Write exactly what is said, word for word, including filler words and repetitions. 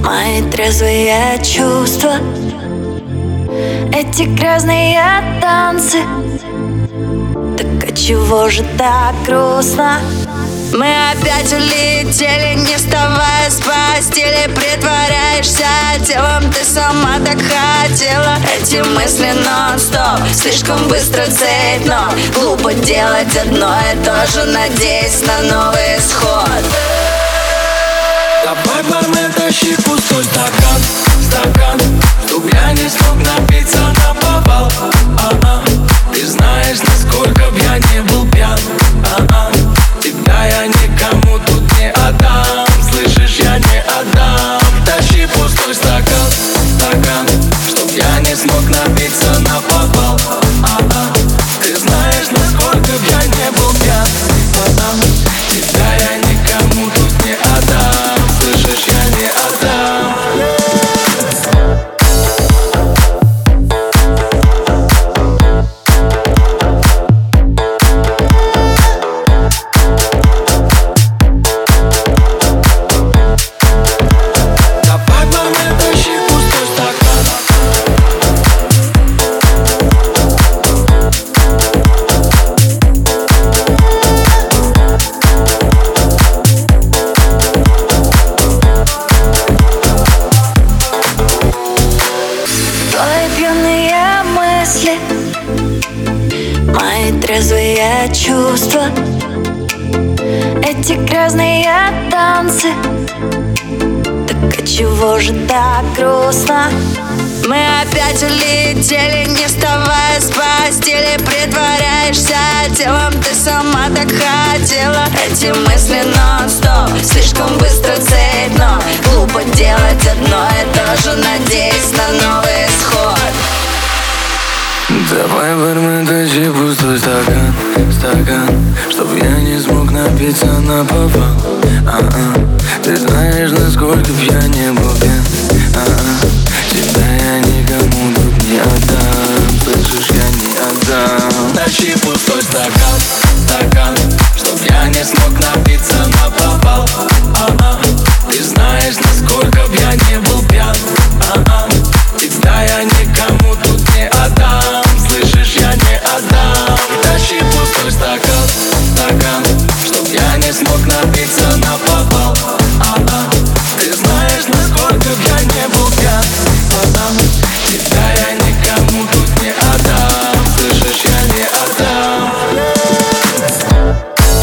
Мои трезвые чувства, эти грязные танцы. Так отчего же так грустно? Мы опять улетели, не вставая с постели. Притворяешься телом, ты сама так хотела. Эти мысли нон-стоп, слишком быстро цепь ног. Глупо делать одно и то же, надеясь на новый исход. Давай, бармен, тащи пустой стакан, стакан, чтоб я не смог напиться наповал. А-а. Ты знаешь, насколько б я не был пьян. А-а. Тебя я никому тут не отдам. Слышишь, я не отдам. Тащи пустой стакан, стакан, чтоб я не смог напиться наповал. А-а. Ты знаешь, насколько б я не был пьян. А-а. Тебя я никому тут не отдам. Слышишь, я не отдам. Мои трезвые чувства, эти грязные танцы. Так отчего же так грустно? Мы опять улетели, не вставая с постели. Притворяешься телом, ты сама так хотела. Эти мысли нон-стоп, слишком быстро цепь ног. Глупо делать одно и то же, надеясь на новый исход. Давай, бармен, тащи пустой стакан, стакан, чтоб я не смог напиться наповал. А-а. Ты знаешь, насколько б я не был пьян. А-а. Тебя я никому тут не отдам. Слышишь, я не отдам. Тащи пустой стакан, стакан, чтоб я не смог напиться наповал. А-а. Ты знаешь, насколько б я не был пьян. А-а. Тебя я никому тут не отдам. Слышишь, я не отдам. Тащи пустой стакан, стакан, чтоб я не смог напиться наповал. А-а. Ты знаешь, насколько б я не был